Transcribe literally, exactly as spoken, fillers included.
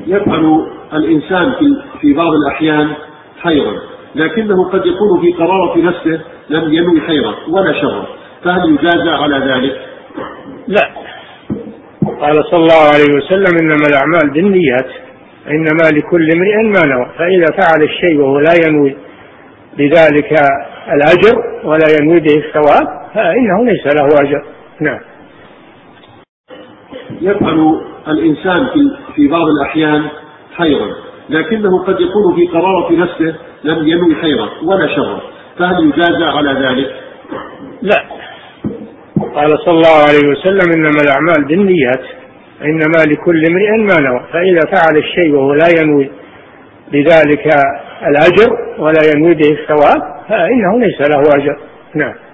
يفعل الإنسان في بعض الأحيان خيرا، لكنه قد يكون في قرارة نفسه لم ينوي خيرا ولا شرا، فهل يجازى على ذلك؟ لا، قال صلى الله عليه وسلم إنما الأعمال بالنيات إنما لكل امرئ ما نوى، فإذا فعل الشيء وهو لا ينوي بذلك الأجر ولا ينوي به الثواب فإنه ليس له أجر. نعم. يفعل الإنسان في بعض الأحيان خيرا، لكنه قد يكون في قرارة نفسه لم ينوي خيرا ولا شرا، فهل يجازى على ذلك؟ لا، قال صلى الله عليه وسلم إنما الأعمال بالنيات إنما لكل امرئ ما نوى، فإذا فعل الشيء وهو لا ينوي بذلك الأجر ولا ينوي به الثواب فإنه ليس له أجر. نعم.